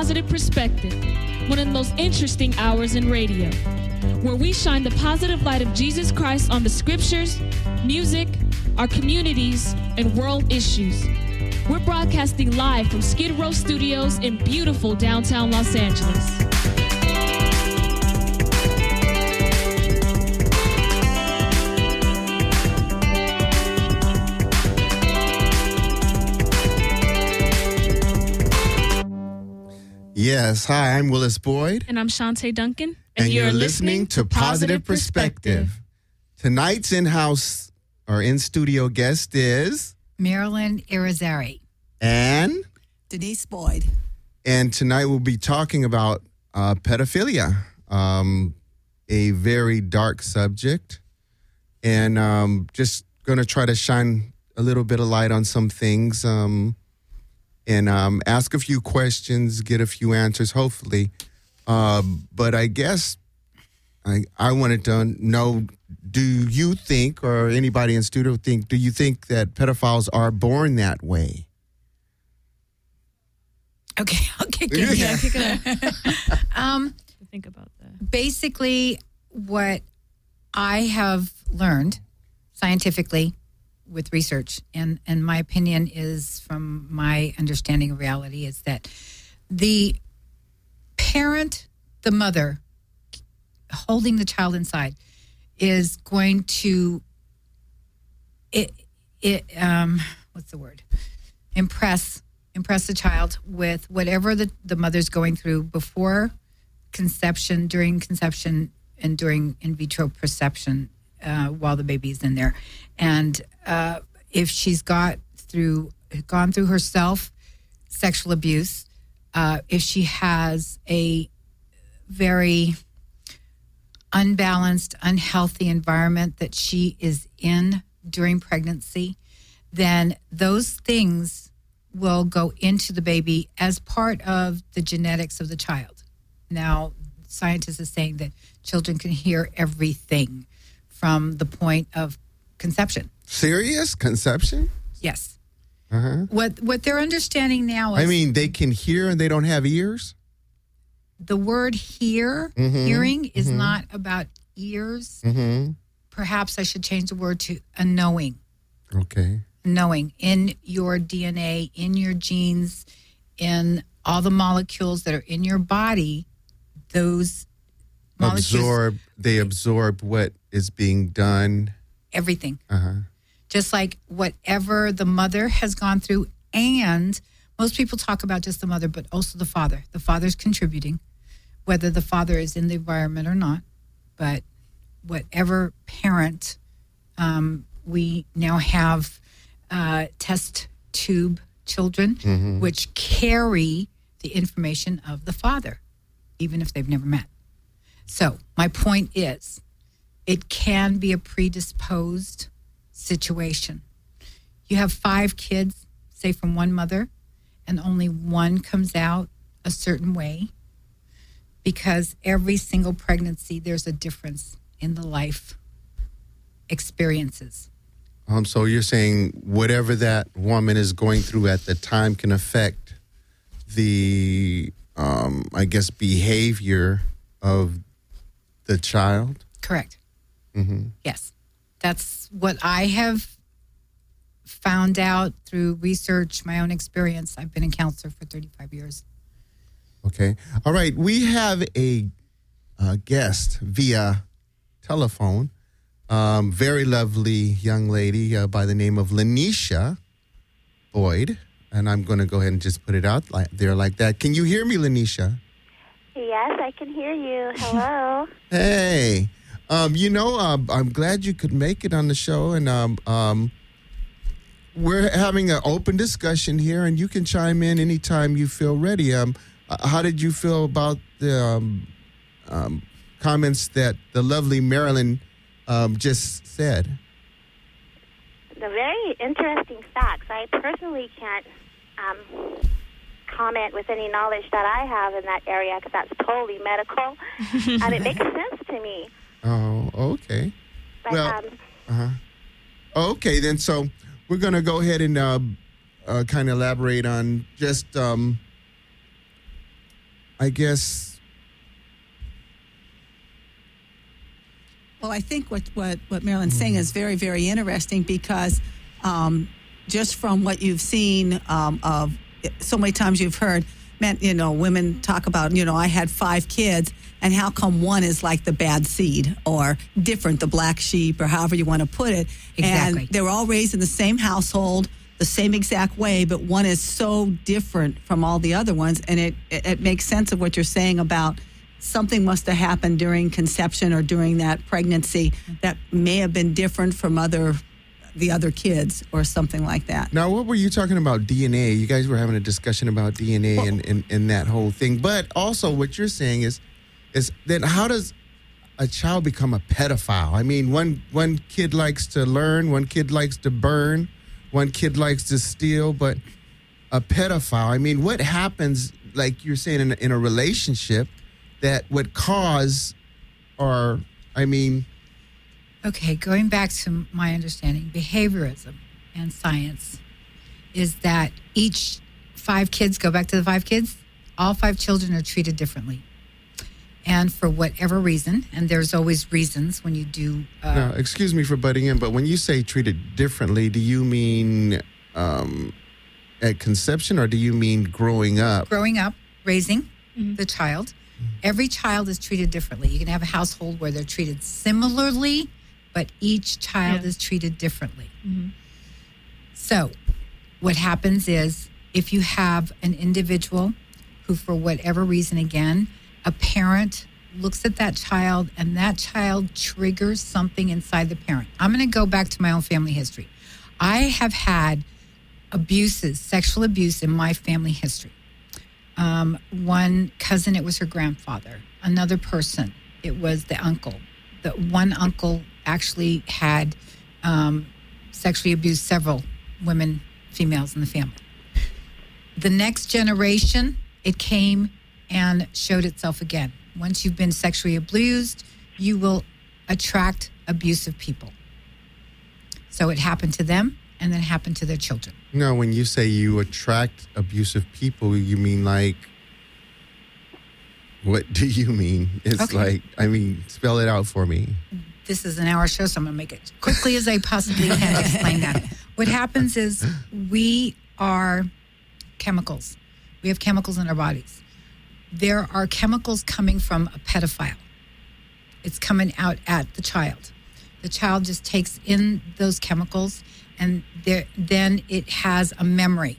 Positive Perspective, one of the most interesting hours in radio, where we shine the positive light of Jesus Christ on the scriptures, music, our communities, and world issues. We're broadcasting live from Skid Row Studios in beautiful downtown Los Angeles. Yes, hi, I'm Willis Boyd. And I'm Shantae Duncan. And you're listening to Positive Perspective. Tonight's in-house or in-studio guest is Marilyn Irizarry. And Denise Boyd. And tonight we'll be talking about pedophilia, a very dark subject. And just going to try to shine a little bit of light on some things. And ask a few questions, get a few answers, hopefully. But I guess I wanted to know, do you think, or anybody in studio think, do you think that pedophiles are born that way? Okay, I'll kick it. Yeah, kick it off. Think about that. Basically, what I have learned scientifically with research, and my opinion is, from my understanding of reality, is that the parent, the mother, holding the child inside, is going to impress the child with whatever the mother's going through before conception, during conception, and during in vitro perception, while the baby's in there. And if she's gone through herself sexual abuse, if she has a very unbalanced, unhealthy environment that she is in during pregnancy, then those things will go into the baby as part of the genetics of the child. Now, scientists are saying that children can hear everything from the point of conception. Serious? Conception? Yes. Uh-huh. What they're understanding now is... I mean, they can hear and they don't have ears? The word hearing is not about ears. Mm-hmm. Perhaps I should change the word to a knowing. Okay. Knowing in your DNA, in your genes, in all the molecules that are in your body, those molecules... They absorb what is being done. Everything. Uh-huh. Just like whatever the mother has gone through, and most people talk about just the mother, but also the father. The father's contributing, whether the father is in the environment or not. But whatever parent, we now have test tube children, which carry the information of the father, even if they've never met. So my point is, it can be a predisposed situation. You have 5 kids, say from one mother, and only one comes out a certain way, because every single pregnancy, there's a difference in the life experiences. So you're saying whatever that woman is going through at the time can affect the, I guess, behavior of the child? Correct. Mm-hmm. Yes. That's what I have found out through research, my own experience. I've been a counselor for 35 years. Okay. All right. We have a guest via telephone. Very lovely young lady by the name of Lanisha Boyd. And I'm going to go ahead and just put it out there like that. Can you hear me, Lanisha? Yes, I can hear you. Hello. Hey. I'm glad you could make it on the show. And we're having an open discussion here, and you can chime in anytime you feel ready. How did you feel about the comments that the lovely Marilyn just said? The very interesting facts. I personally can't comment with any knowledge that I have in that area, because that's totally medical, and it makes sense to me. Oh, okay. But, well, okay, then. So we're going to go ahead and kind of elaborate on just I guess. Well, I think what Marilyn's saying is very, very interesting because just from what you've seen of so many times you've heard, women talk about, I had 5 kids, and how come one is like the bad seed or different, the black sheep, or however you want to put it. Exactly. And they were all raised in the same household, the same exact way, but one is so different from all the other ones. And it makes sense of what you're saying about something must have happened during conception or during that pregnancy that may have been different from the other kids or something like that. Now, what were you talking about DNA? You guys were having a discussion about DNA and that whole thing. But also what you're saying is then how does a child become a pedophile? I mean, one kid likes to learn, one kid likes to burn, one kid likes to steal, but a pedophile, I mean, what happens, like you're saying, in a relationship that would cause Okay, going back to my understanding, behaviorism and science is that each 5 kids, go back to the 5 kids, all 5 children are treated differently. And for whatever reason, and there's always reasons when you do... now, excuse me for butting in, but when you say treated differently, do you mean at conception or do you mean growing up? Growing up, raising the child. Every child is treated differently. You can have a household where they're treated similarly, but each child is treated differently. Mm-hmm. So what happens is if you have an individual who, for whatever reason, again, a parent looks at that child and that child triggers something inside the parent. I'm going to go back to my own family history. I have had sexual abuse in my family history. One cousin, it was her grandfather. Another person, it was the uncle. The one uncle actually had sexually abused several females in the family. The next generation, it came and showed itself again. Once you've been sexually abused, you will attract abusive people. So it happened to them, and then it happened to their children. No, when you say you attract abusive people, you mean like, what do you mean? It's okay. Spell it out for me. This is an hour show, so I'm going to make it as quickly as I possibly can to explain that. What happens is we are chemicals. We have chemicals in our bodies. There are chemicals coming from a pedophile. It's coming out at the child. The child just takes in those chemicals, and then it has a memory.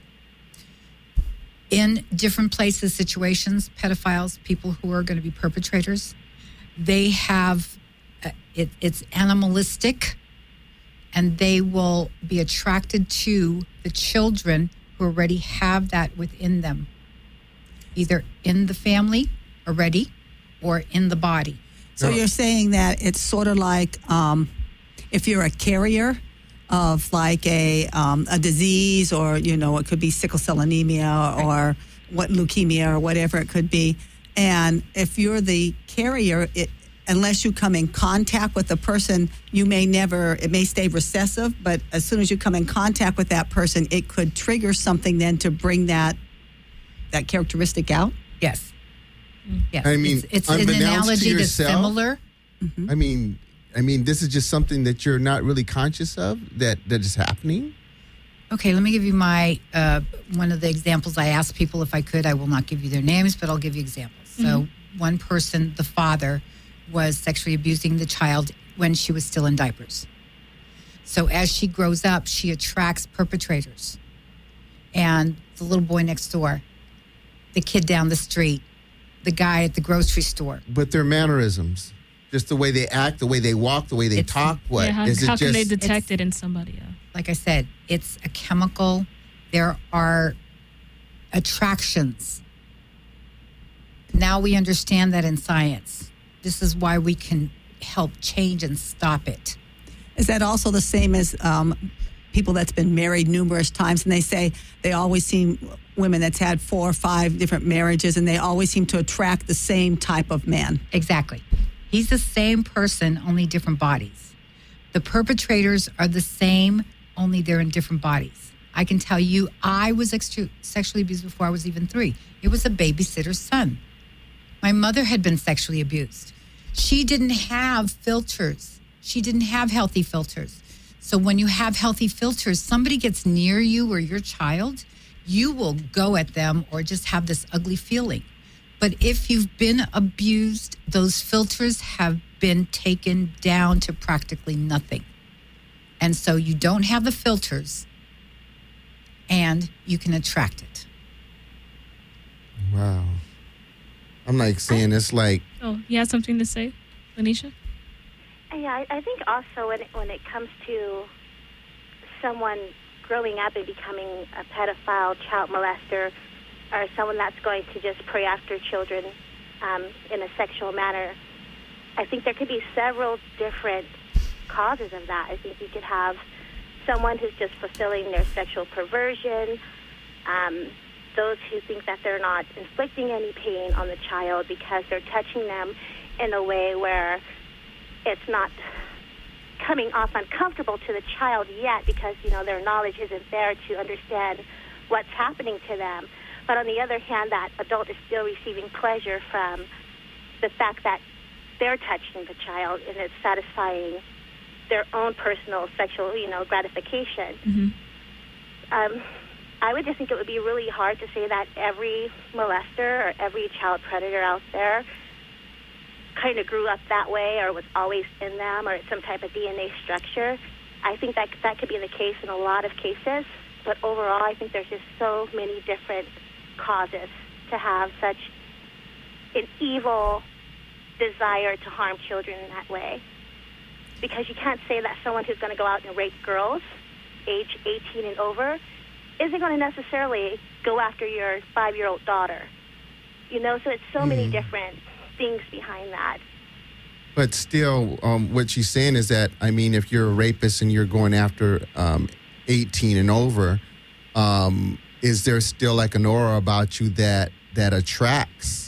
In different places, situations, pedophiles, people who are going to be perpetrators, they have, it's animalistic, and they will be attracted to the children who already have that within them, either in the family already or in the body. So you're saying that it's sort of like if you're a carrier of like a disease, or it could be sickle cell anemia or leukemia or whatever it could be, and if you're the carrier, unless you come in contact with the person, it may stay recessive, but as soon as you come in contact with that person, it could trigger something then to bring that characteristic out. Yes. Yes. I mean, it's an analogy that's similar. Mm-hmm. I mean, this is just something that you're not really conscious of that is happening. Okay, let me give you my one of the examples. I asked people if I could. I will not give you their names, but I'll give you examples. Mm-hmm. So one person, the father, was sexually abusing the child when she was still in diapers. So as she grows up, she attracts perpetrators. And the little boy next door, the kid down the street, the guy at the grocery store. But their mannerisms, just the way they act, the way they walk, the way they talk, what? Yeah, how can they detect it in somebody else? Like I said, it's a chemical. There are attractions. Now we understand that in science. This is why we can help change and stop it. Is that also the same as people that's been married numerous times, and they say they always seem, women that's had 4 or 5 different marriages, and they always seem to attract the same type of man? Exactly. He's the same person, only different bodies. The perpetrators are the same, only they're in different bodies. I can tell you, I was sexually abused before I was even 3. It was a babysitter's son. My mother had been sexually abused. She didn't have filters. She didn't have healthy filters. So when you have healthy filters, somebody gets near you or your child, you will go at them or just have this ugly feeling. But if you've been abused, those filters have been taken down to practically nothing. And so you don't have the filters and you can attract it. Wow. I'm like saying it's like... Oh, you have something to say, Lanisha? Yeah, I think also when it comes to someone growing up and becoming a pedophile, child molester, or someone that's going to just prey after children in a sexual manner, I think there could be several different causes of that. I think you could have someone who's just fulfilling their sexual perversion, those who think that they're not inflicting any pain on the child because they're touching them in a way where it's not coming off uncomfortable to the child yet because, their knowledge isn't there to understand what's happening to them. But on the other hand, that adult is still receiving pleasure from the fact that they're touching the child and it's satisfying their own personal sexual, gratification. Mm-hmm. I would just think it would be really hard to say that every molester or every child predator out there kind of grew up that way or was always in them or some type of DNA structure. I think that could be the case in a lot of cases, but overall I think there's just so many different causes to have such an evil desire to harm children in that way. Because you can't say that someone who's going to go out and rape girls age 18 and over isn't going to necessarily go after your 5-year-old daughter. So it's so many different things behind that. But still, what she's saying is that, if you're a rapist and you're going after 18 and over, is there still like an aura about you that attracts?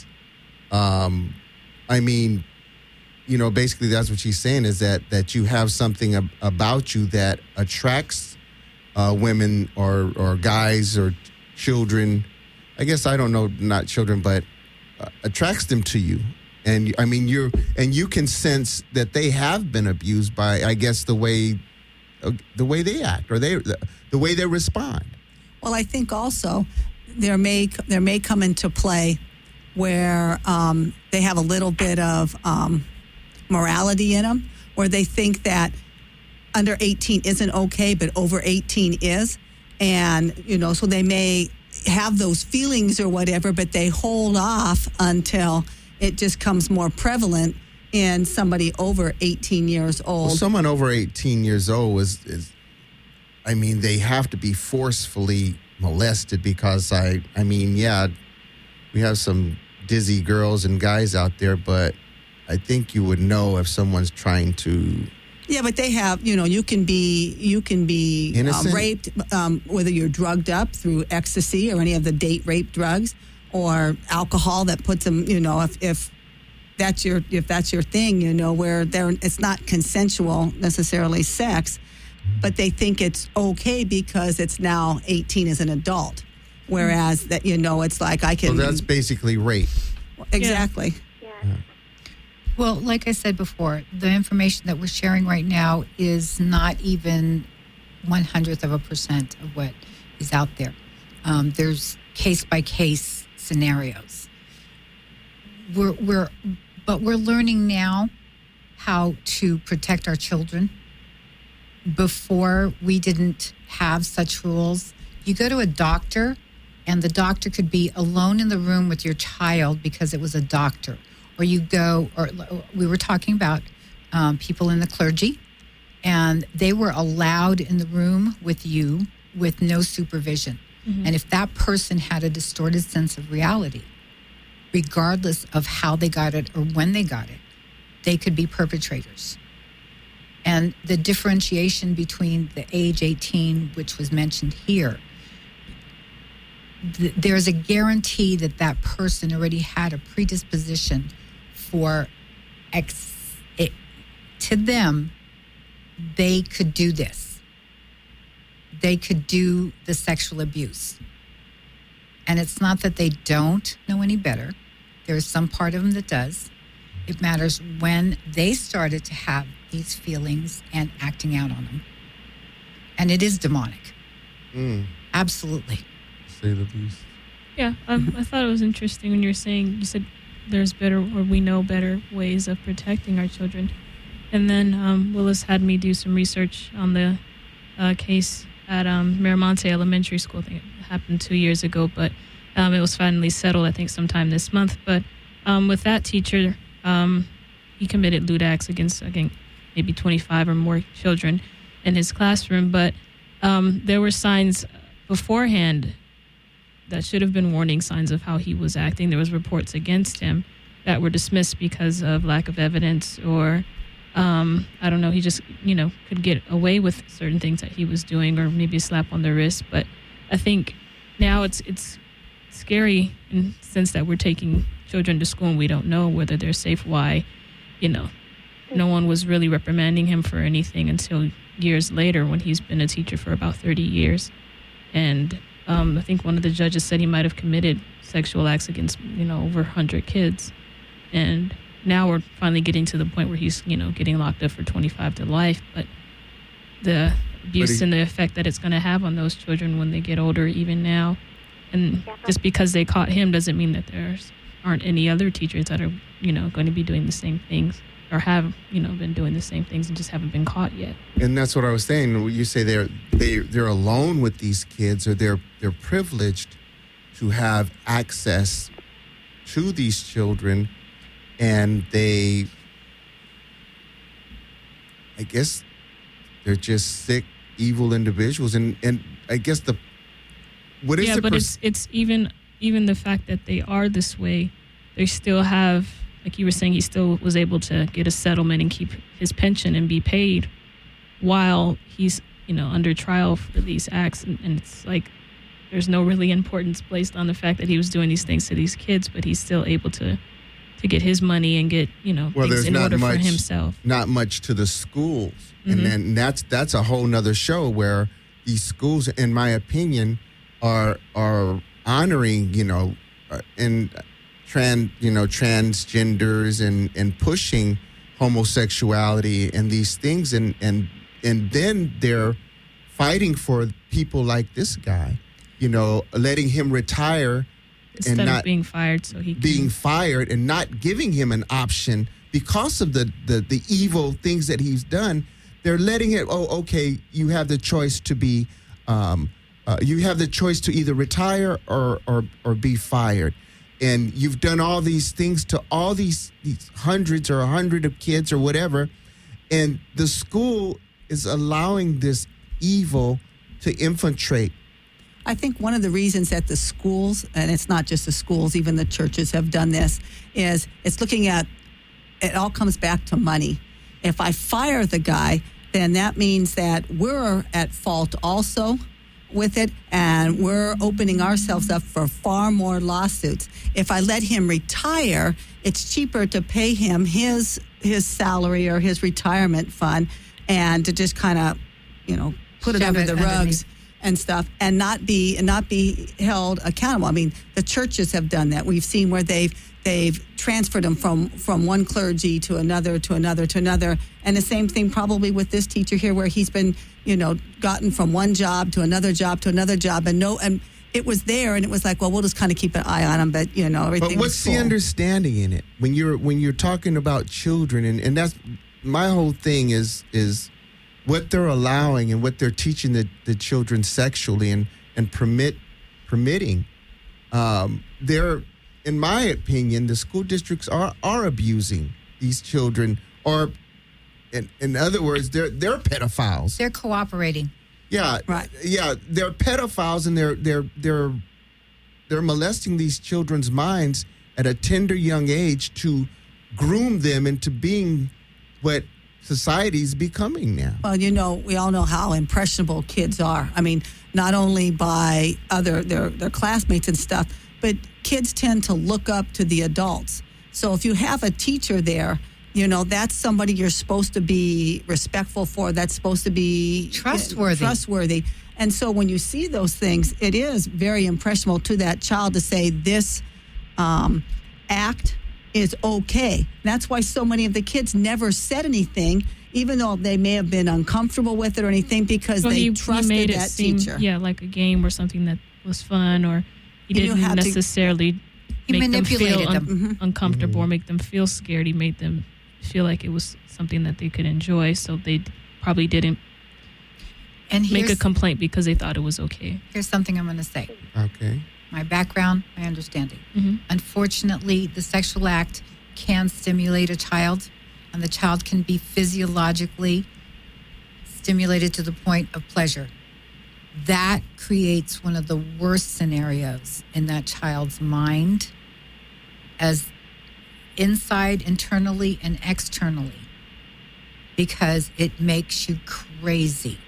Basically that's what she's saying is that you have something about you that attracts women or guys or children. I guess I don't know, not children, but attracts them to you. And you can sense that they have been abused by, I guess, the way they act or the way they respond. Well, I think also there may come into play where they have a little bit of morality in them, where they think that under 18 isn't okay, but over 18 is. And, so they may have those feelings or whatever, but they hold off until it just comes more prevalent in somebody over 18 years old. Well, someone over 18 years old they have to be forcefully molested because we have some dizzy girls and guys out there, but I think you would know if someone's trying to. Yeah, but they have, you can be raped, whether you're drugged up through ecstasy or any of the date rape drugs or alcohol that puts them, if that's your thing, where it's not consensual necessarily sex, but they think it's okay because it's now 18 as an adult. Whereas that, it's like I can. So that's basically rape. Exactly. Yeah. Well, like I said before, the information that we're sharing right now is not even 0.01% of what is out there. There's case-by-case scenarios. We're learning now how to protect our children. Before, we didn't have such rules. You go to a doctor, and the doctor could be alone in the room with your child because it was a doctor. Or you go, or we were talking about people in the clergy, and they were allowed in the room with you with no supervision. Mm-hmm. And if that person had a distorted sense of reality, regardless of how they got it or when they got it, they could be perpetrators. And the differentiation between the age 18, which was mentioned here, there's a guarantee that that person already had a predisposition for to them, they could do this. They could do the sexual abuse. And it's not that they don't know any better. There's some part of them that does. It matters when they started to have these feelings and acting out on them. And it is demonic. Absolutely. Say the least. Yeah, I thought it was interesting when you said there's better, or we know better ways of protecting our children. And then Willis had me do some research on the case at Miramonte Elementary School. I think it happened 2 years ago, but it was finally settled, I think, sometime this month. But with that teacher, he committed lewd acts against, again, maybe 25 or more children in his classroom. But there were signs beforehand that should have been warning signs of how he was acting. There was reports against him that were dismissed because of lack of evidence, or I don't know, he just, could get away with certain things that he was doing, or maybe a slap on the wrist. But I think now it's scary in the sense that we're taking children to school and we don't know whether they're safe. Why, no one was really reprimanding him for anything until years later, when he's been a teacher for about 30 years. And I think one of the judges said he might have committed sexual acts against, over 100 kids. And now we're finally getting to the point where he's, getting locked up for 25 to life. But the abuse and the effect that it's going to have on those children when they get older, even now. And just because they caught him doesn't mean that there aren't any other teachers that are, going to be doing the same things, or have, been doing the same things and just haven't been caught yet. And that's what I was saying. You say they're alone with these kids, or they're privileged to have access to these children, and I guess they're just sick, evil individuals. And I guess it's even the fact that they are this way. They still have, like you were saying, he still was able to get a settlement and keep his pension and be paid while he's, under trial for these acts. And it's like there's no really importance placed on the fact that he was doing these things to these kids, but he's still able to get his money and get, things in order for himself. Not much to the schools. Mm-hmm. And then that's a whole nother show, where these schools, in my opinion, are honoring, transgenders and pushing homosexuality and these things, and then they're fighting for people like this guy, letting him retire instead and not of being fired, so he being fired, and not giving him an option because of the evil things that he's done. They're letting it. Oh, okay. You have the choice to be. You have the choice to either retire or be fired. And you've done all these things to all these hundreds or 100 of kids or whatever. And the school is allowing this evil to infiltrate. I think one of the reasons that the schools, and it's not just the schools, even the churches have done this, is it's looking at, it all comes back to money. If I fire the guy, then that means that we're at fault also with it, and we're opening ourselves up for far more lawsuits. If I let him retire, it's cheaper to pay him his salary or his retirement fund, and to just kind of, put it under the rugs and stuff, and not be held accountable. I mean, the churches have done that. We've seen where they've transferred them from one clergy to another, and the same thing probably with this teacher here, where he's been, gotten from one job to another job, and it was there, and it was like, well, we'll just kind of keep an eye on him, but everything. But what's the understanding in it when you're talking about children, and that's my whole thing is what they're allowing and what they're teaching the children sexually and permitting. They're, in my opinion, the school districts are abusing these children, or in other words, they're pedophiles. They're cooperating. Yeah, right. Yeah, they're pedophiles, and they're molesting these children's minds at a tender young age to groom them into being what society's becoming now. Well, we all know how impressionable kids are. I mean, not only by their classmates and stuff, but kids tend to look up to the adults. So if you have a teacher there, that's somebody you're supposed to be respectful for. That's supposed to be trustworthy. And so when you see those things, it is very impressionable to that child to say this act is okay. That's why so many of the kids never said anything, even though they may have been uncomfortable with it or anything, because they trusted made that it seem, teacher. Yeah, like a game or something that was fun, or he He knew didn't how to- necessarily He make them manipulated feel them. uncomfortable or make them feel scared. He made them feel like it was something that they could enjoy, so they probably didn't And make a here's, complaint because they thought it was okay. here's something I'm going to say. Okay. My background, my understanding. Mhm. Unfortunately, the sexual act can stimulate a child, and the child can be physiologically stimulated to the point of pleasure. That creates one of the worst scenarios in that child's mind, as inside, internally, and externally, because it makes you crazy.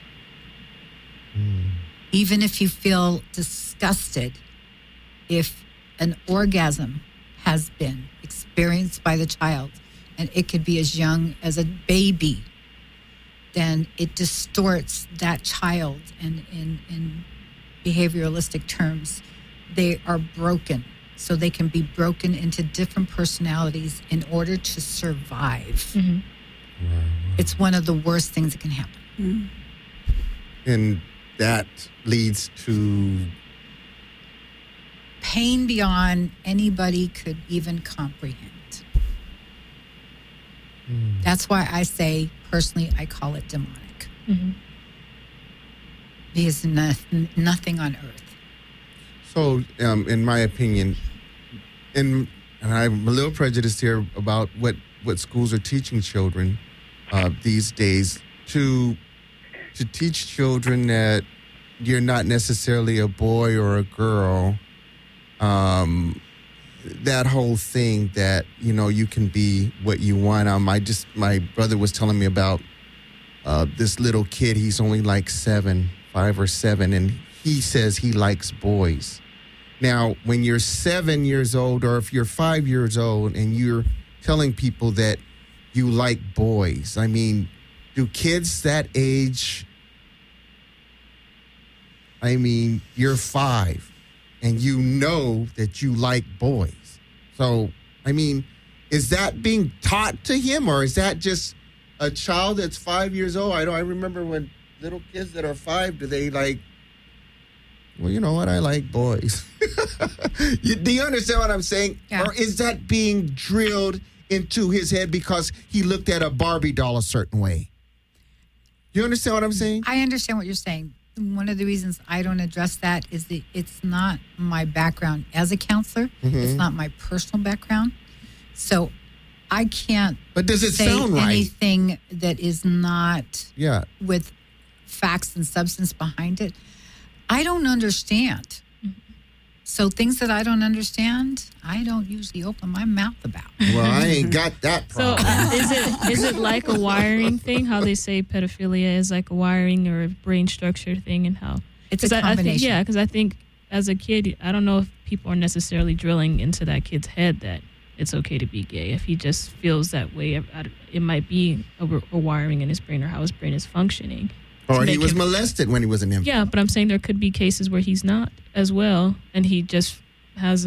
Even if you feel disgusted, if an orgasm has been experienced by the child, and it could be as young as a baby, then it distorts that child. And in behavioralistic terms, they are broken. So they can be broken into different personalities in order to survive. It's one of the worst things that can happen. And that leads to Pain beyond anybody could even comprehend. That's why I say, personally, I call it demonic. Because nothing on earth. So, in my opinion, and I'm a little prejudiced here about what schools are teaching children these days, to teach children that you're not necessarily a boy or a girl. That whole thing that, you can be what you want. My brother was telling me about this little kid. He's only like 5 or 7, and he says he likes boys. Now, when you're 7 years old, or if you're 5 years old and you're telling people that you like boys, I mean, do kids that age, I mean, you're 5 and you know that you like boys. So, I mean, is that being taught to him, or is that just a child that's 5 years old? I remember when little kids that are 5, do they like, well, you know what? I like boys. Do you understand what I'm saying? Yeah. Or is that being drilled into his head because he looked at a Barbie doll a certain way? You understand what I'm saying? I understand what you're saying. One of the reasons I don't address that is that it's not my background as a counselor. It's not my personal background. So I can't But does it say sound right? anything that is not Yeah. with facts and substance behind it. I don't understand. So things that I don't understand, I don't usually open my mouth about. Well, I ain't got that So problem. is it like a wiring thing? How they say pedophilia is like a wiring or a brain structure thing, and how It's a 'cause combination. because I think as a kid, I don't know if people are necessarily drilling into that kid's head that it's okay to be gay. If he just feels that way, it might be a wiring in his brain or how his brain is functioning. Or to he make was him- molested when he was an infant. Yeah, but I'm saying there could be cases where he's not as well, and he just has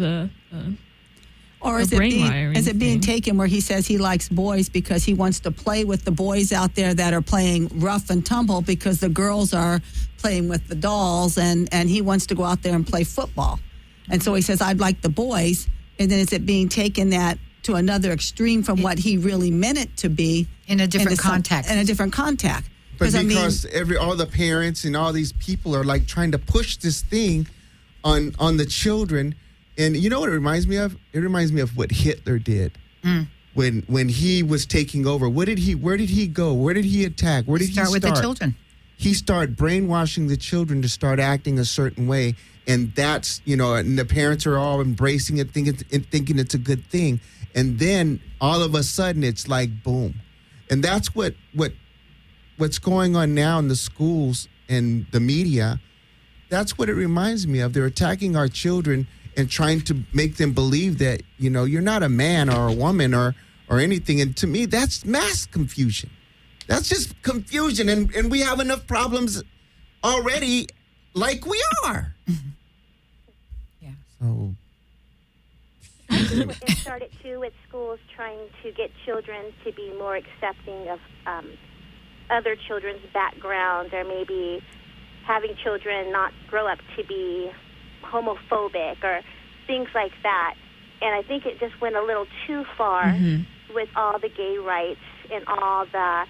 Or a is brain it wiring being thing. taken where he says he likes boys because he wants to play with the boys out there that are playing rough and tumble because the girls are playing with the dolls, and he wants to go out there and play football. And so he says, I'd like the boys. And then is it being taken that to another extreme from what he really meant it to be? In a different into some- context. In a different contact. But I mean, because all the parents and all these people are like trying to push this thing on the children. And you know what it reminds me of? It reminds me of what Hitler did. When he was taking over. Where did he go? Where did he attack? Where did he Start with the children. He started brainwashing the children to start acting a certain way. And that's, and the parents are all embracing it, thinking it's a good thing. And then all of a sudden it's like, boom. And that's what's going on now in the schools and the media. That's what it reminds me of. They're attacking our children and trying to make them believe that, you're not a man or a woman or anything. And to me, that's mass confusion. That's just confusion. And we have enough problems already like we are. Yeah. So, it started too with schools trying to get children to be more accepting of other children's backgrounds, or maybe having children not grow up to be homophobic or things like that. And I think it just went a little too far with all the gay rights and all the,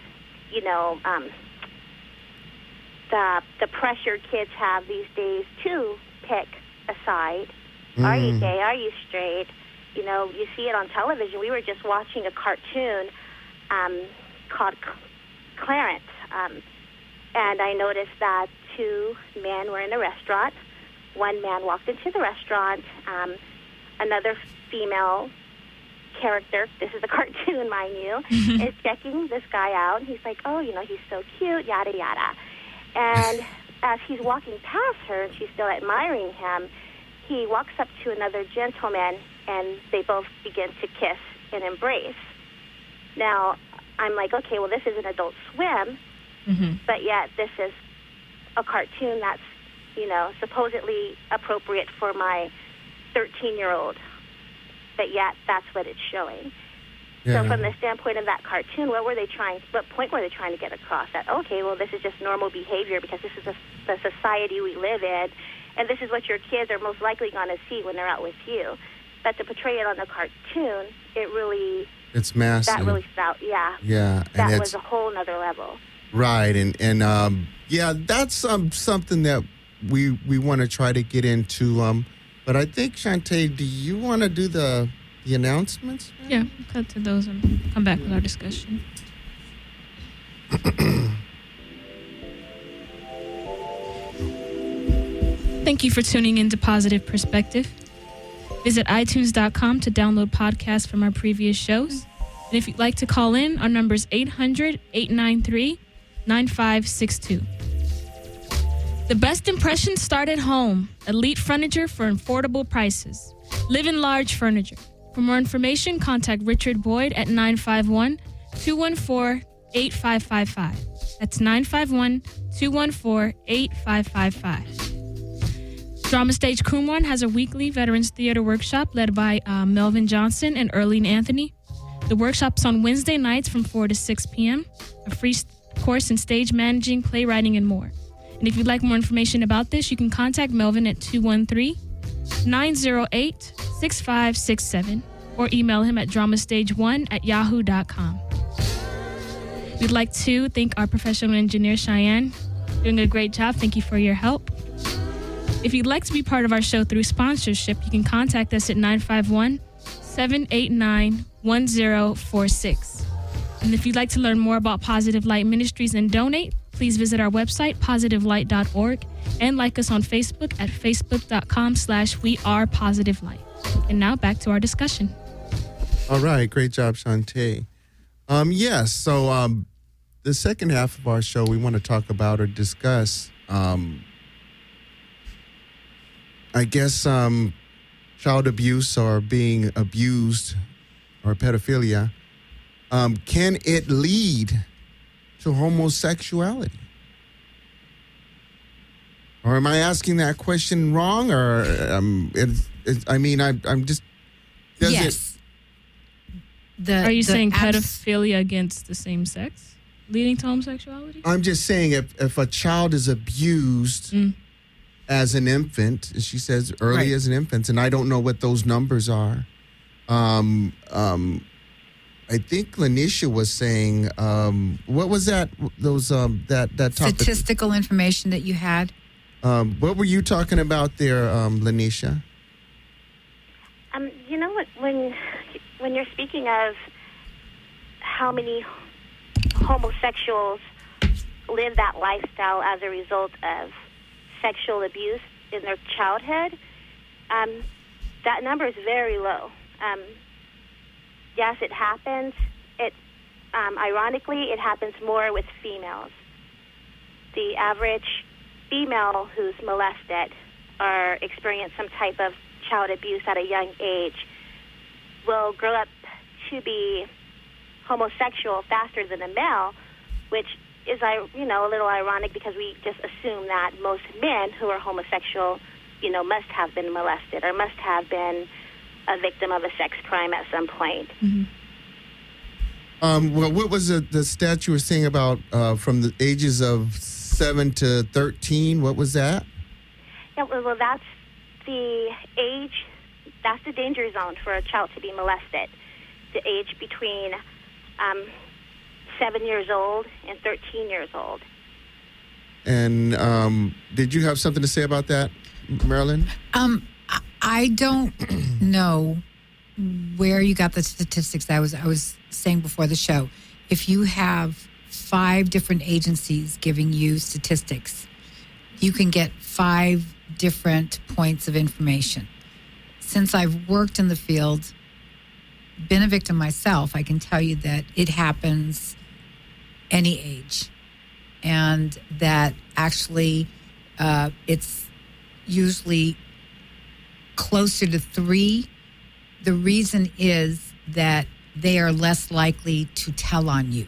the pressure kids have these days to pick a side. Are you gay? Are you straight? You see it on television. We were just watching a cartoon called Clarence, and I noticed that two men were in a restaurant. One man walked into the restaurant. Another female character, this is a cartoon, mind you, is checking this guy out. He's like, oh, he's so cute, yada, yada. And as he's walking past her and she's still admiring him, he walks up to another gentleman, and they both begin to kiss and embrace. Now, I'm like, okay, well, this is an Adult Swim, but yet this is a cartoon that's, supposedly appropriate for my 13-year-old, but yet that's what it's showing. Yeah. So from the standpoint of that cartoon, what point were they trying to get across? That, okay, well, this is just normal behavior because this is the society we live in, and this is what your kids are most likely going to see when they're out with you. But to portray it on the cartoon, it's massive. That really felt, yeah. Yeah. That was a whole nother level. Right. And that's something that we want to try to get into. But I think, Shantae, do you want to do the announcements? Yeah, we'll cut to those and come back with our discussion. Thank you for tuning in to Positive Perspective. Visit iTunes.com to download podcasts from our previous shows. And if you'd like to call in, our number is 800-893-9562. The best impressions start at home. Elite furniture for affordable prices. Live in large furniture. For more information, contact Richard Boyd at 951-214-8555. That's 951-214-8555. Drama Stage Qumran has a weekly Veterans Theater workshop led by Melvin Johnson and Earlene Anthony. The workshop's on Wednesday nights from 4 to 6 p.m., a free course in stage managing, playwriting, and more. And if you'd like more information about this, you can contact Melvin at 213-908-6567 or email him at dramastage1@yahoo.com. We'd like to thank our professional engineer, Cheyenne. Doing a great job. Thank you for your help. If you'd like to be part of our show through sponsorship, you can contact us at 951-789-1046. And if you'd like to learn more about Positive Light Ministries and donate, please visit our website, positivelight.org, and like us on Facebook at facebook.com/wearepositivelight. And now back to our discussion. All right. Great job, Shantae. Yes. So the second half of our show, we want to talk about or discuss, I guess, child abuse or being abused or pedophilia. Can it lead to homosexuality? Or am I asking that question wrong? Or I'm just. Yes. Are you saying pedophilia against the same sex leading to homosexuality? I'm just saying if a child is abused as an infant, she says early as an infant, and I don't know what those numbers are. I think Lanisha was saying, what was that? Those that topic? Statistical information that you had. What were you talking about there, Lanisha? You know what? When you're speaking of how many homosexuals live that lifestyle as a result of sexual abuse in their childhood, that number is very low. Yes, it happens. Ironically, it happens more with females. The average female who's molested or experienced some type of child abuse at a young age will grow up to be homosexual faster than a male, which is a little ironic because we just assume that most men who are homosexual, must have been molested or must have been a victim of a sex crime at some point. Well, what was the stat you were saying about from the ages of 7 to 13? What was that? Yeah, well, that's the age, that's the danger zone for a child to be molested. The age between 7 years old and 13 years old. And did you have something to say about that, Marilyn? I don't know where you got the statistics. I was saying before the show, if you have 5 different agencies giving you statistics, you can get 5 different points of information. Since I've worked in the field, been a victim myself, I can tell you that it happens any age, and that actually it's usually closer to 3. The reason is that they are less likely to tell on you.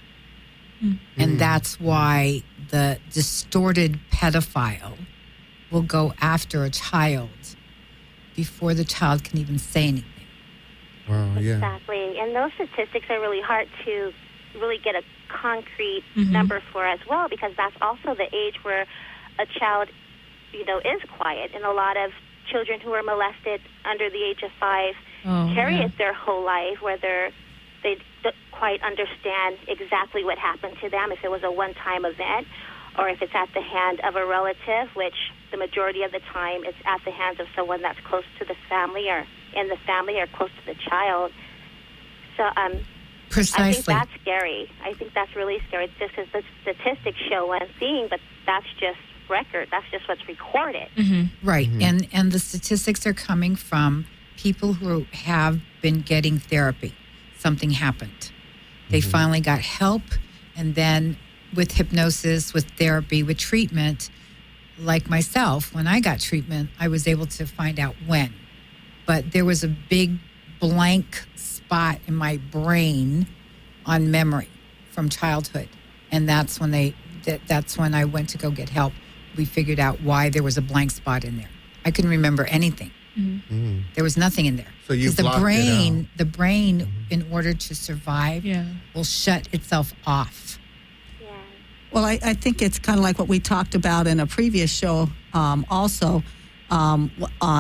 And that's why the distorted pedophile will go after a child before the child can even say anything. Wow, yeah. Exactly. And those statistics are really hard to really get a concrete number for as well, because that's also the age where a child, is quiet. And a lot of children who are molested under the age of 5 carry it their whole life, where they don't quite understand exactly what happened to them, if it was a one-time event or if it's at the hand of a relative, which the majority of the time it's at the hands of someone that's close to the family or in the family or close to the child. So Precisely. I think that's scary. I think that's really scary. This is the statistics show what I'm seeing, but that's just record. That's just what's recorded. Right. And the statistics are coming from people who have been getting therapy. Something happened. They finally got help, and then with hypnosis, with therapy, with treatment, like myself, when I got treatment, I was able to find out when. But there was a big blank spot in my brain on memory from childhood. And that's when I went to go get help. We figured out why there was a blank spot in there. I couldn't remember anything. There was nothing in there. So you the blocked brain, it out. the brain, in order to survive, will shut itself off. Yeah. Well, I think it's kind of like what we talked about in a previous show, also on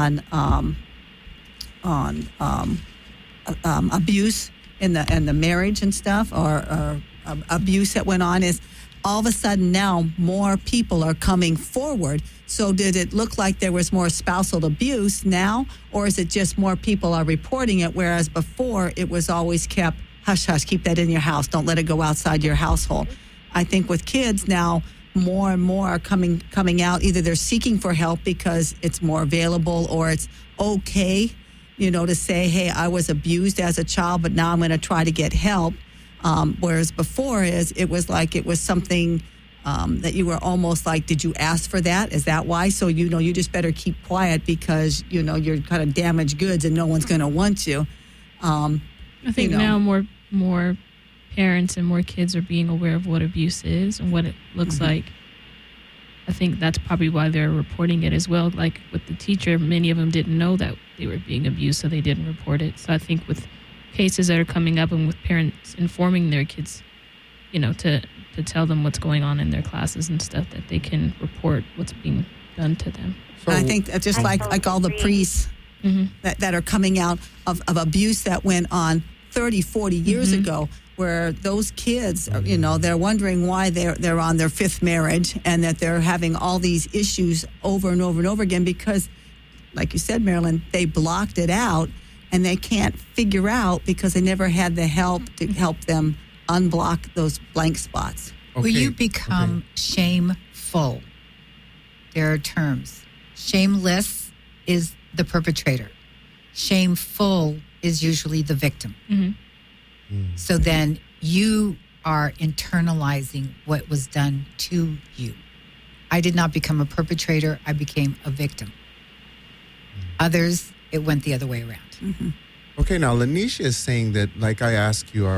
abuse in the marriage and stuff, or abuse that went on. Is all of a sudden now more people are coming forward. So did it look like there was more spousal abuse now, or is it just more people are reporting it, whereas before it was always kept hush hush, keep that in your house, don't let it go outside your household? I think with kids now, more and more are coming out. Either they're seeking for help because it's more available, or it's okay, to say, hey, I was abused as a child, but now I'm going to try to get help. Whereas before it was something that you were almost like, did you ask for that? Is that why? So, you just better keep quiet because, you're kind of damaged goods and no one's going to want you. I think now more parents and more kids are being aware of what abuse is and what it looks like. I think that's probably why they're reporting it as well. Like with the teacher, many of them didn't know that they were being abused, so they didn't report it. So I think with cases that are coming up and with parents informing their kids, to tell them what's going on in their classes and stuff, that they can report what's being done to them. So, I think that just like all the priests that are coming out of abuse that went on 30, 40 years ago, where those kids, they're wondering why they're on their 5th marriage and that they're having all these issues over and over and over again because, like you said, Marilyn, they blocked it out and they can't figure out because they never had the help to help them unblock those blank spots. Will you become shameful? There are terms. Shameless is the perpetrator. Shameful is usually the victim. So then you are internalizing what was done to you. I did not become a perpetrator. I became a victim. Others, it went the other way around. Okay, now Lanisha is saying that, like I asked you,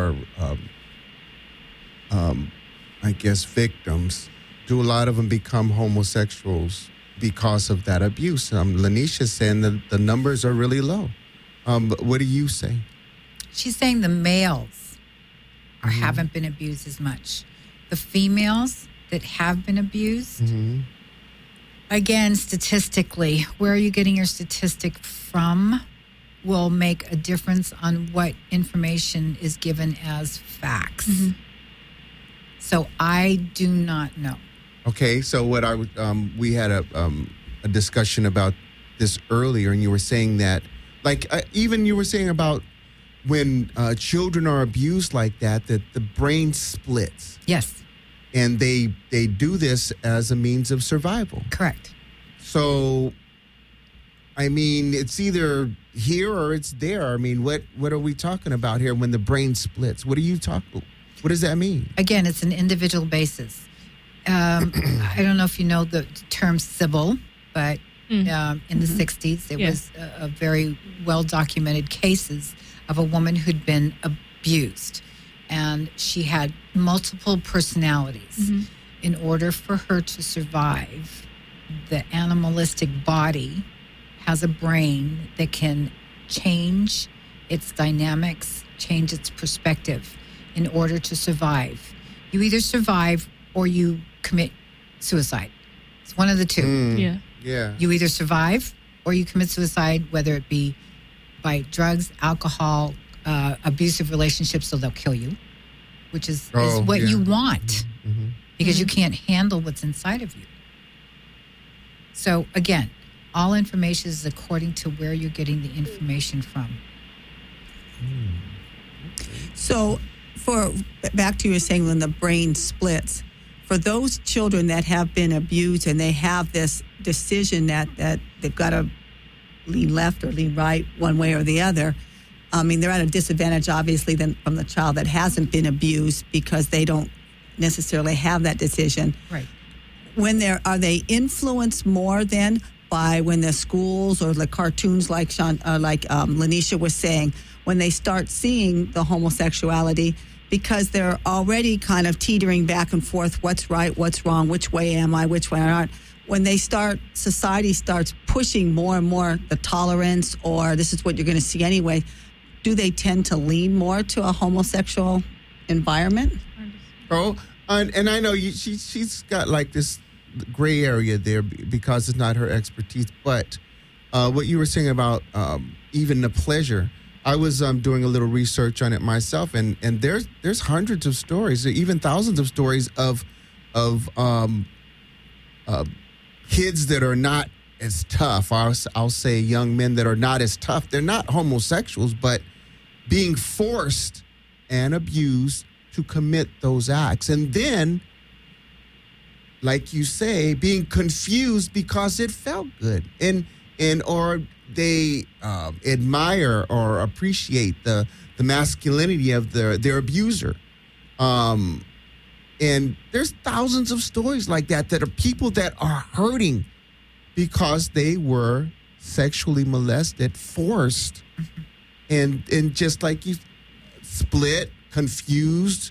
I guess victims, do a lot of them become homosexuals because of that abuse? Lanisha is saying that the numbers are really low. But what do you say? She's saying the males haven't been abused as much. The females that have been abused, again, statistically, where are you getting your statistic from will make a difference on what information is given as facts. So I do not know. Okay, so what I would, we had a discussion about this earlier, and you were saying that, like, even you were saying about when children are abused like that the brain splits. Yes. And they do this as a means of survival. Correct. So, I mean, it's either here or it's there. I mean, what are we talking about here when the brain splits? What does that mean? Again, it's an individual basis. I don't know if you know the term Sybil, but in the 60s, it was a very well-documented cases of a woman who'd been abused. And she had multiple personalities. In order for her to survive, the animalistic body has a brain that can change its dynamics, change its perspective in order to survive. You either survive or you commit suicide. It's one of the two. Yeah. You either survive or you commit suicide, whether it be by drugs, alcohol, abusive relationships, so they'll kill you, which is what you want because you can't handle what's inside of you. So again, all information is according to where you're getting the information from. So, back to you were saying when the brain splits, for those children that have been abused and they have this decision that they've got to lean left or lean right, one way or the other, I mean, they're at a disadvantage, obviously, than from the child that hasn't been abused because they don't necessarily have that decision. Right. Are they influenced more then by when the schools or the cartoons like Lanisha was saying, when they start seeing the homosexuality, because they're already kind of teetering back and forth, what's right, what's wrong, which way am I, which way am I not? When society starts pushing more and more the tolerance, or this is what you're going to see anyway, do they tend to lean more to a homosexual environment? Oh, and I know she's got like this gray area there because it's not her expertise. But what you were saying about even the pleasure, I was doing a little research on it myself, and there's hundreds of stories, even thousands of stories of kids that are not as tough. I'll say young men that are not as tough. They're not homosexuals, but being forced and abused to commit those acts. And then, like you say, being confused because it felt good. And or they admire or appreciate the masculinity of their abuser. And there's thousands of stories like that are people that are hurting because they were sexually molested, forced, and just like you, split, confused.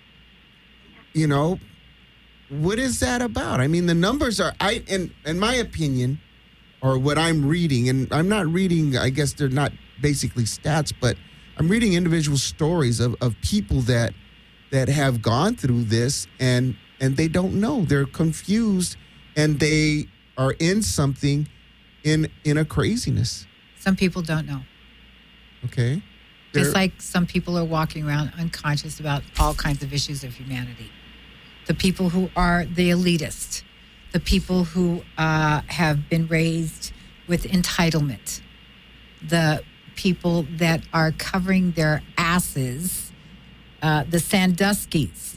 You know, what is that about? I mean, the numbers are, in my opinion, or what I'm reading, and I'm not reading, I guess they're not basically stats, but I'm reading individual stories of people that have gone through this and they don't know. They're confused and they are in something in a craziness. Some people don't know. Okay. Just like some people are walking around unconscious about all kinds of issues of humanity. The people who are the elitist, the people who have been raised with entitlement, the people that are covering their asses, the Sandusky's,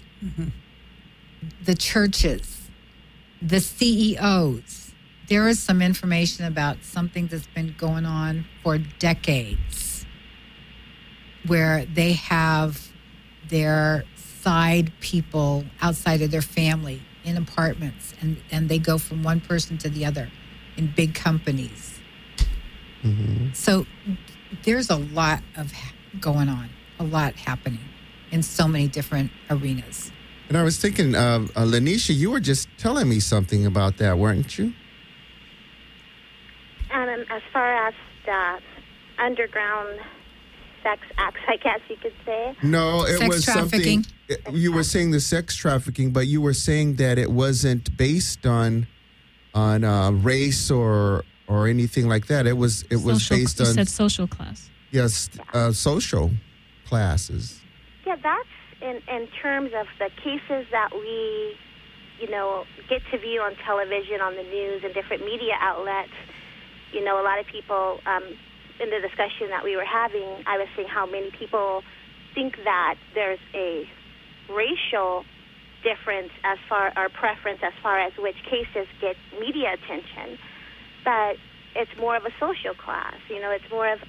the churches, the CEOs. There is some information about something that's been going on for decades where they have their side people outside of their family in apartments, and they go from one person to the other in big companies. So there's a lot of going on, a lot happening in so many different arenas. And I was thinking, Lanisha, you were just telling me something about that, weren't you? As far as underground sex acts, I guess you could say. No, it Sex was trafficking. something. You were saying the sex trafficking, but you were saying that it wasn't based on race or anything like that. It was based You on said social class. yes, social classes. Yeah, that's in terms of the cases that we, get to view on television, on the news, and different media outlets. A lot of people, in the discussion that we were having, I was saying how many people think that there's a racial difference or preference as far as which cases get media attention. But it's more of a social class. It's more of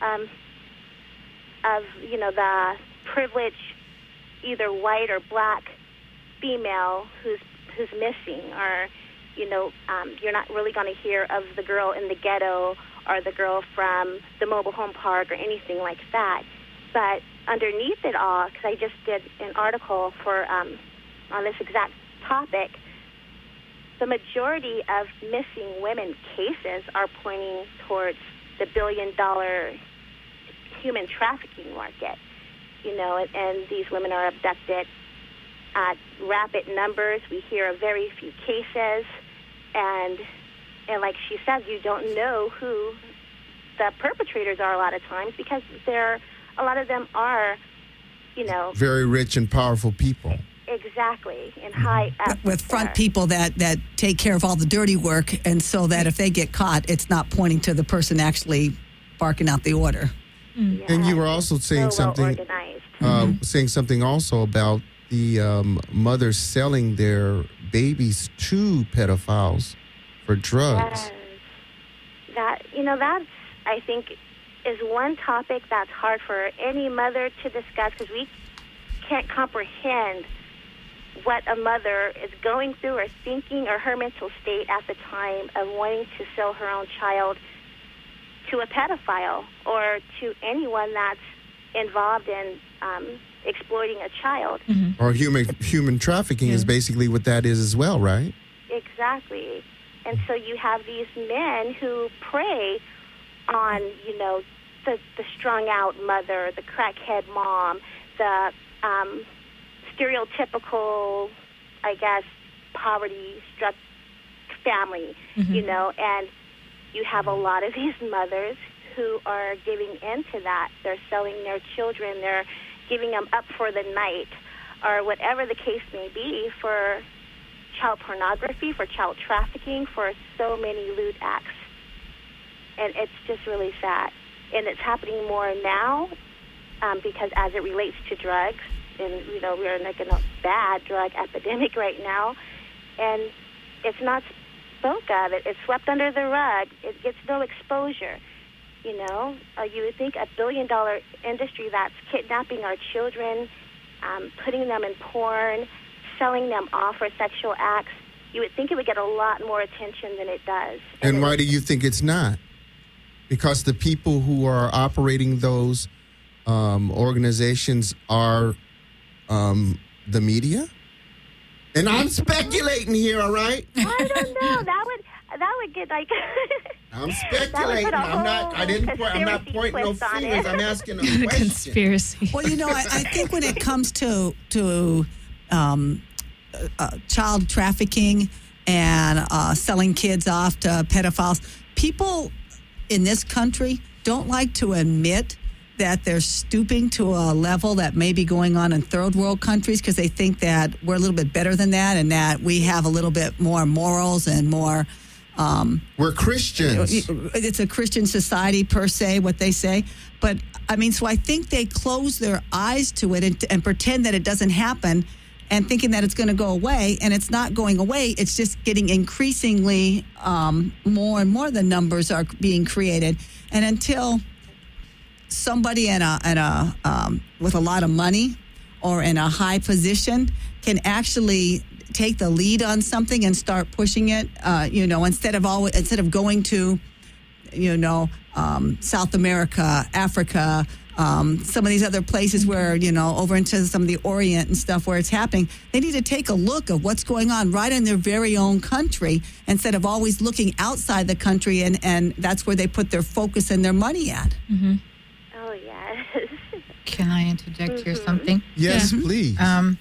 the privileged, either white or black female who's missing, or you're not really going to hear of the girl in the ghetto or the girl from the mobile home park or anything like that. But underneath it all, because I just did an article for on this exact topic, the majority of missing women cases are pointing towards the billion-dollar human trafficking market. And these women are abducted at rapid numbers. We hear of very few cases, and like she says, you don't know who the perpetrators are a lot of times, because a lot of them are, very rich and powerful people. Exactly, and high up with front there. people that take care of all the dirty work, and so that if they get caught, it's not pointing to the person actually barking out the order. Yeah, And you were also saying so well something, organized. saying something also about the mothers selling their babies to pedophiles for drugs. Yes. That's, I think, is one topic that's hard for any mother to discuss, because we can't comprehend what a mother is going through or thinking, or her mental state at the time of wanting to sell her own child to a pedophile or to anyone that's involved in exploiting a child. Mm-hmm. Or human trafficking is basically what that is as well, right? Exactly. And so you have these men who prey on, the strung-out mother, the crackhead mom, the stereotypical, I guess, poverty-struck family, and you have a lot of these mothers who are giving in to that. They're selling their children. They're giving them up for the night, or whatever the case may be, for child pornography, for child trafficking, for so many lewd acts. And it's just really sad. And it's happening more now because as it relates to drugs, and, we're in like a bad drug epidemic right now, and it's not spoke of. It's swept under the rug. It gets no exposure. You would think $1 billion industry that's kidnapping our children, putting them in porn, selling them off for sexual acts, you would think it would get a lot more attention than it does. And why do you think it's not? Because the people who are operating those organizations are the media? And I'm speculating here, all right? I don't know. That would get like. I'm speculating. I'm not pointing no fingers. I'm asking a question. Conspiracy. Well, I think when it comes to child trafficking and selling kids off to pedophiles, people in this country don't like to admit that they're stooping to a level that may be going on in third world countries, because they think that we're a little bit better than that, and that we have a little bit more morals and more. We're Christians. It's a Christian society per se, what they say. But so I think they close their eyes to it and pretend that it doesn't happen, and thinking that it's going to go away, and it's not going away. It's just getting increasingly more and more the numbers are being created, and until somebody with a lot of money or in a high position can actually take the lead on something and start pushing it, instead of going to, South America, Africa, some of these other places where, over into some of the Orient and stuff where it's happening, they need to take a look at what's going on right in their very own country, instead of always looking outside the country, and that's where they put their focus and their money at. Mm-hmm. Can I interject here something? Yes, Yeah. please.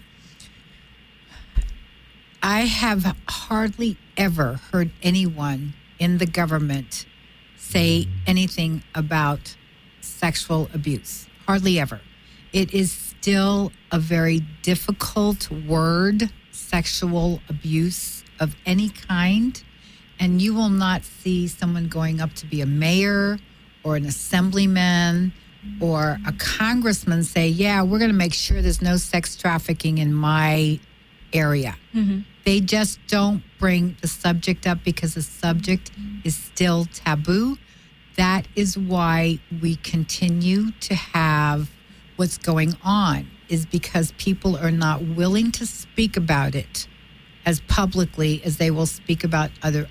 I have hardly ever heard anyone in the government say anything about sexual abuse. Hardly ever. It is still a very difficult word, sexual abuse of any kind. And you will not see someone going up to be a mayor or an assemblyman or a congressman say, yeah, we're going to make sure there's no sex trafficking in my area. They just don't bring the subject up because the subject is still taboo. That is why we continue to have what's going on, is because people are not willing to speak about it as publicly as they will speak about other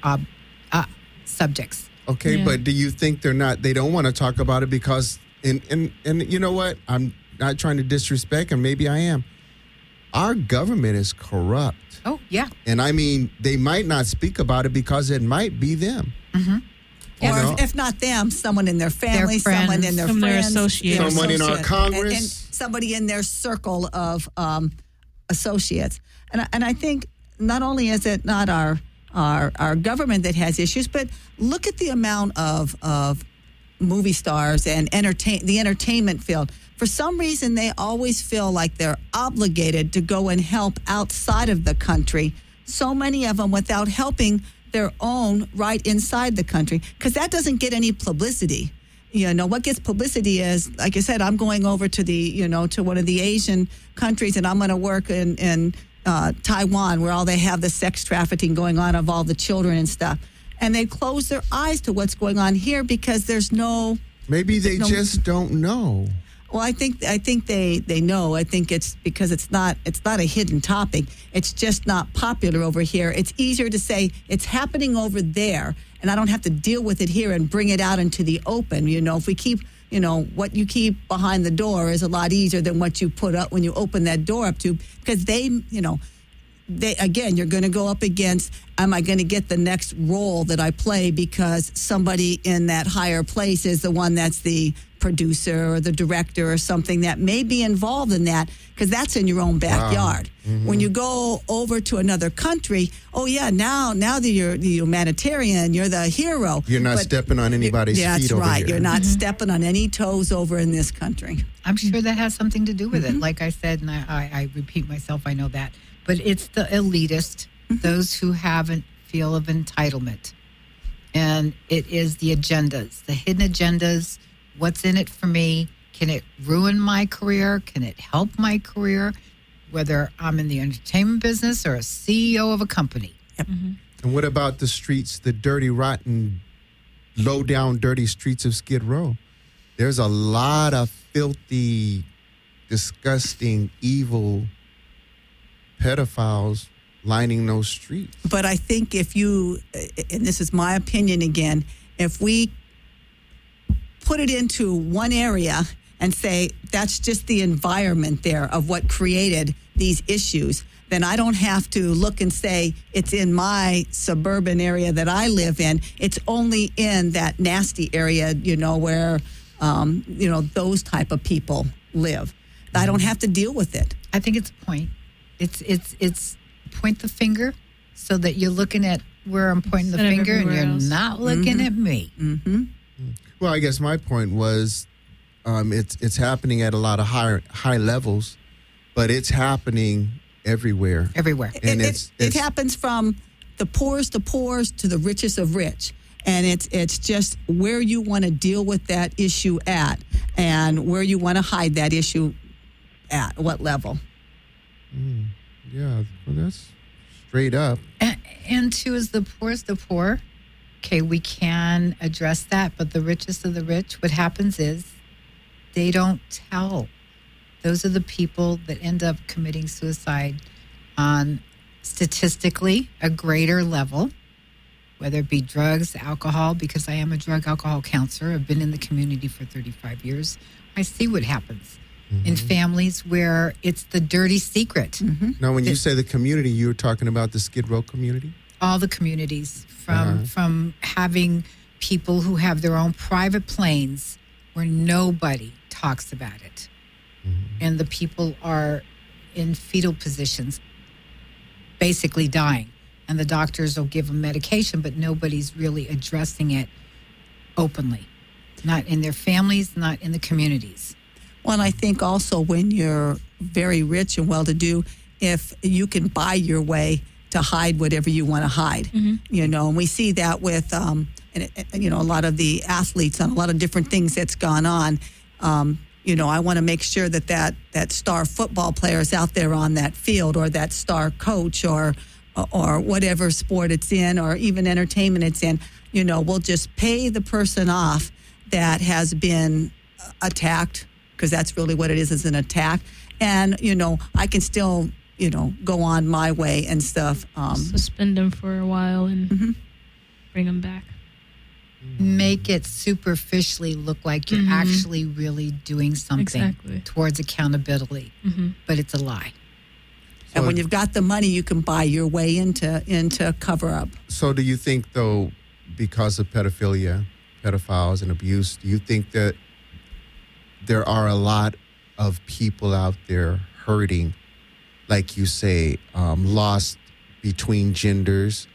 subjects. Okay, Yeah. but do you think they don't want to talk about it because, and you know what? I'm not trying to disrespect, and maybe I am. Our government is corrupt. Oh, yeah. And I mean, they might not speak about it because it might be them. Or You know? if not them, someone in their family, Their friends, someone in their some of their friends, associates. Someone in our associate, Congress. and somebody in their circle of associates. And I think not only is it not our government that has issues, but look at the amount of movie stars and the entertainment field. For some reason, they always feel like they're obligated to go and help outside of the country. So many of them without helping their own right inside the country, because that doesn't get any publicity. You know, what gets publicity is, like I said, I'm going over to to one of the Asian countries, and I'm going to work in Taiwan, where they have the sex trafficking going on of all the children and stuff. And they close their eyes to what's going on here because there's no. Maybe they just don't know. Well, I think they know. I think it's because it's not a hidden topic. It's just not popular over here. It's easier to say it's happening over there, and I don't have to deal with it here and bring it out into the open. You know, if we keep, what you keep behind the door is a lot easier than what you put up when you open that door up to, because again, you're going to go up against, am I going to get the next role that I play because somebody in that higher place is the one that's the producer or the director or something that may be involved in that, because that's in your own backyard. Wow. Mm-hmm. When you go over to another country, oh yeah, now that you're the humanitarian, you're the hero. You're not But stepping on anybody's that's feet over right. here. You're not stepping on any toes over in this country. I'm sure that has something to do with it. Like I said, and I repeat myself, I know that. But it's the elitist, those who haven't feel of entitlement. And it is the agendas, the hidden agendas. What's in it for me? Can it ruin my career? Can it help my career? Whether I'm in the entertainment business or a CEO of a company. And what about the streets, the dirty, rotten, low-down, dirty streets of Skid Row? There's a lot of filthy, disgusting, evil pedophiles lining those streets. But I think if you, and this is my opinion again, if we put it into one area and say that's just the environment there of what created these issues, then I don't have to look and say it's in my suburban area that I live in. It's only in that nasty area, where, those type of people live. I don't have to deal with it. I think it's a point. It's point the finger so that you're looking at where I'm pointing the Instead of finger and you're everywhere else. not looking at me. Well, I guess my point was it's happening at a lot of high levels, but it's happening everywhere. Everywhere. And It happens from the poorest of poor to the richest of rich. And it's just where you want to deal with that issue at and where you want to hide that issue at what level. Yeah, well, that's straight up. And two is the poorest of poor. Okay, we can address that, but the richest of the rich, what happens is they don't tell. Those are the people that end up committing suicide on statistically a greater level, whether it be drugs, alcohol, because I am a drug alcohol counselor. I've been in the community for 35 years. I see what happens in families where it's the dirty secret. Now, when you say the community, you're talking about the Skid Row community? All the communities, from having people who have their own private planes where nobody talks about it. and the people are in fetal positions, basically dying. And the doctors will give them medication, but nobody's really addressing it openly. Not in their families, not in the communities. Well, and I think also when you're very rich and well-to-do, if you can buy your way to hide whatever you want to hide, and we see that with, a lot of the athletes on a lot of different things that's gone on. I want to make sure that star football player is out there on that field, or that star coach, or whatever sport it's in, or even entertainment it's in. We'll just pay the person off that has been attacked, because that's really what it is an attack. And, I can still, go on my way and stuff. Suspend them for a while and bring them back. Make it superficially look like you're actually really doing something towards accountability, but it's a lie. And when you've got the money, you can buy your way into cover up. So do you think, though, because of pedophiles and abuse, do you think that there are a lot of people out there hurting, like you say, lost between genders,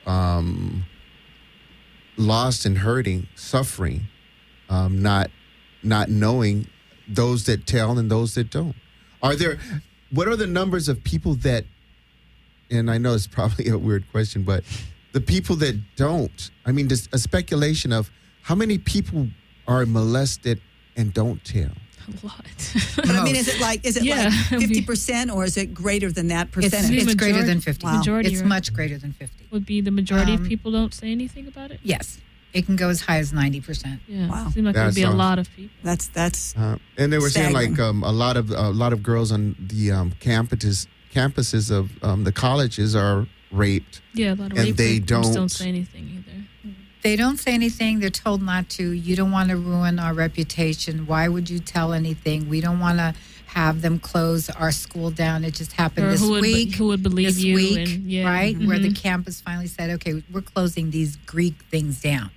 lost and hurting, suffering, not knowing, those that tell and those that don't? What are the numbers of people that, and I know it's probably a weird question, but the people that don't, I mean, there's a speculation of how many people are molested and don't tell? A lot. But I mean, is it like 50%, or is it greater than that percentage? It's greater than 50. Wow. Majority, It's much greater than 50. would be the majority of people don't say anything about it? Yes. It can go as high as 90%. Yeah. Wow. Seems like That there'd be a sounds- lot of people. That's And they were saying staggering. like a lot of girls on the campuses of the colleges are raped. Yeah, a lot of And rape they victims don't- say anything either. They don't say anything. They're told not to. You don't want to ruin our reputation. Why would you tell anything? We don't want to have them close our school down. It just happened Or this who would believe this you? week, and, yeah. right? Where the campus finally said, okay, we're closing these Greek things down.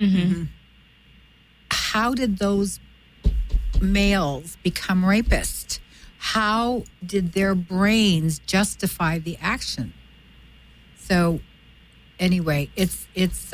How did those males become rapists? How did their brains justify the action? So anyway, it's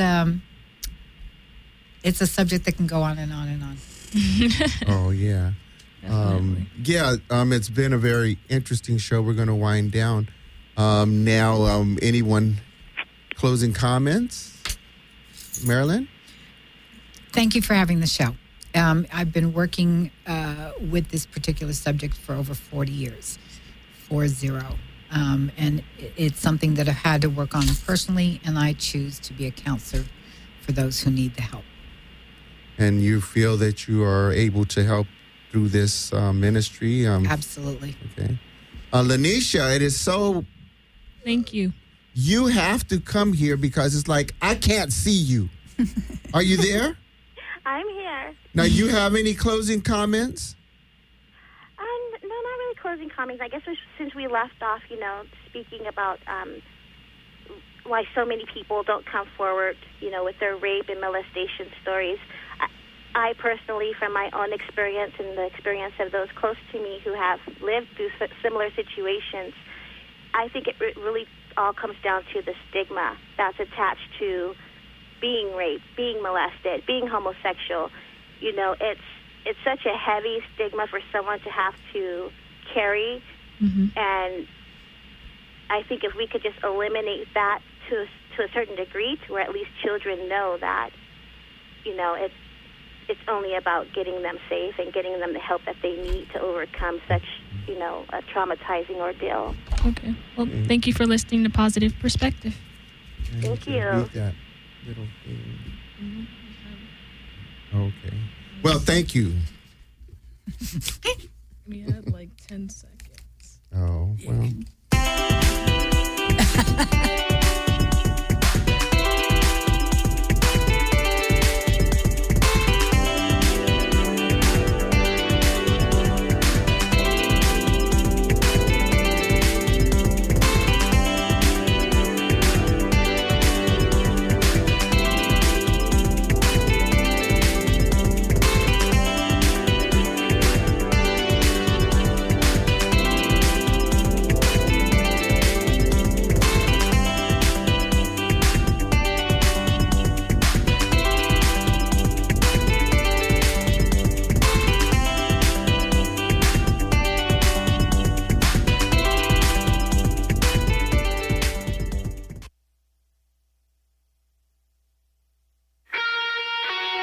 a subject that can go on and on and on. Oh yeah. Definitely. It's been a very interesting show. We're going to wind down now. Anyone closing comments? Marilyn? Thank you for having the show. I've been working with this particular subject for over 40 years, 40. And it's something that I've had to work on personally, and I choose to be a counselor for those who need the help. And you feel that you are able to help through this ministry? Absolutely. Okay. Lanisha, it is so... Thank you. You have to come here because it's like, I can't see you. Are you there? I'm here. Now, you have any closing comments? No, not really closing comments. I guess since we left off, speaking about why so many people don't come forward, with their rape and molestation stories. I personally, from my own experience and the experience of those close to me who have lived through similar situations, I think it really all comes down to the stigma that's attached to being raped, being molested, being homosexual. It's such a heavy stigma for someone to have to carry, and I think if we could just eliminate that to a certain degree, to where at least children know that, it's only about getting them safe and getting them the help that they need to overcome such, a traumatizing ordeal. Okay. Well, thank you for listening to Positive Perspective. Thank you. Read that little thing. Okay. Well, thank you. We had like 10 seconds.